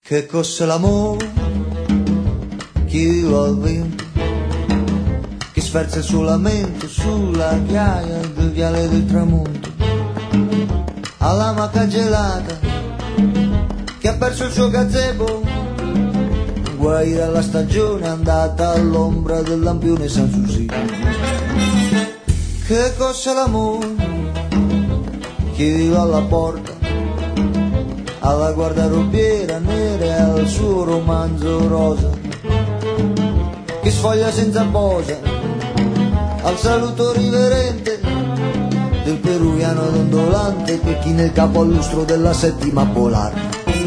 Che cos'è l'amore? Chi lo ha vinto? Che sferza il suo lamento sulla ghiaia del viale del tramonto, alla maca gelata che ha perso il suo gazebo, guai dalla stagione andata all'ombra del lampione Sanssouci. Che cos'è l'amore? Chiedilo alla porta, alla guardarobiera nera e al suo romanzo rosa che sfoglia senza posa, al saluto riverente del peruviano dondolante che china il capo al lustro della settima polare.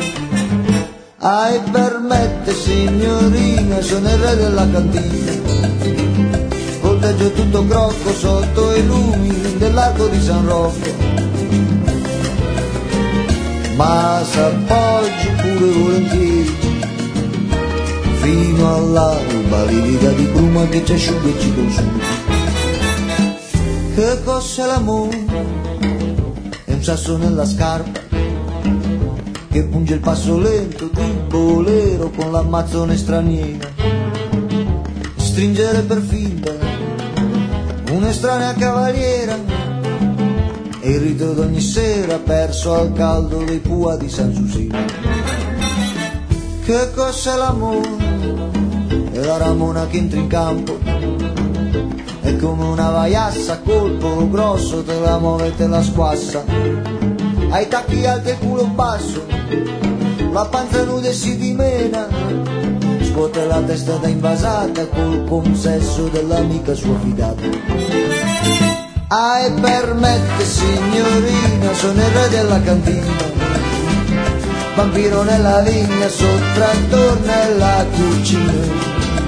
E permette signorina, sono il re della cantina, volteggio tutto crocco sotto i lumi dell'arco di San Rocco, ma s'appoggi pure volentieri fino all'alba livida di bruma che ci asciuga e ci consuma. Che cos'è l'amore? È un sasso nella scarpa che punge il passo lento di bolero con l'ammazzone straniera, stringere per finta un'estranea cavaliera e il rito d'ogni sera perso al caldo dei pua di Sanssouci. Che cos'è l'amore? È la ramona che entra in campo, è come una vaiassa, colpo grosso, te la muove e te la squassa, ai tacchi alti e culo basso, la panza nuda e si dimena, scuote la testa da invasata col consesso dell'amica sua fidata. E permette signorina, sono il re della cantina, vampiro nella vigna, sottrattor nella cucina,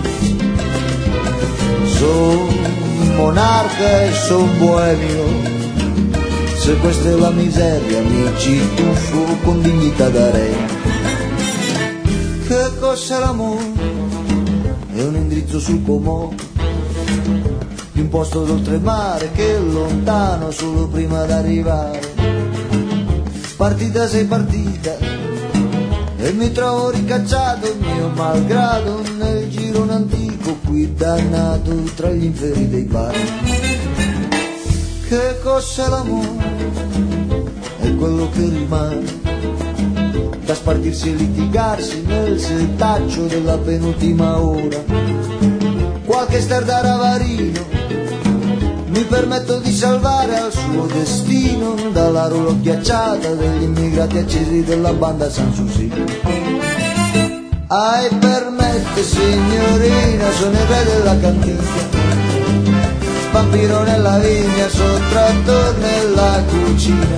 son monarca e son boemio, se questa è la miseria mi ci tuffo con dignità da re. Che cos'è l'amore? È un indirizzo sul Comò di un posto d'oltremare che è lontano solo prima d'arrivare. Partita sei partita e mi trovo ricacciato mio malgrado nel girone antico qui dannato tra gli inferi dei bar. Che cos'è l'amore? È quello che rimane da spartirsi e litigarsi nel setaccio della penultima ora. Qualche stardaravarino mi permetto di salvare al suo destino dalla ruolo ghiacciata degli immigrati accesi della banda Sanssouci. E permette signorina, sono il re della cantina, vampiro nella vigna, sottrattor nella cucina,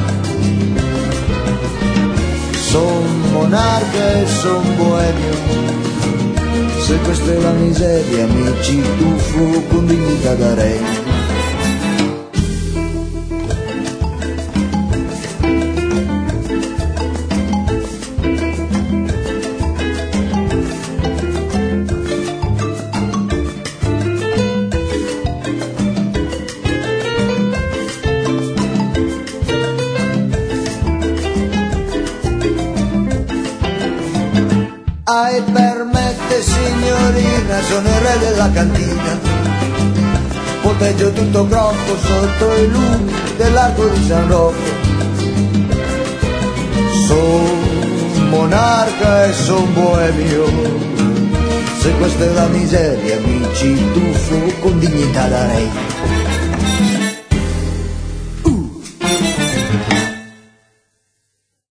son monarca e son boemio, se questa è la miseria mi ci tuffo con dignità da re. E permette signorina, sono il re della cantina, volteggio tutto crocco sotto i lumi dell'arco di San Rocco, son monarca e son boemio, se questa è la miseria mi ci tuffo con dignità da re.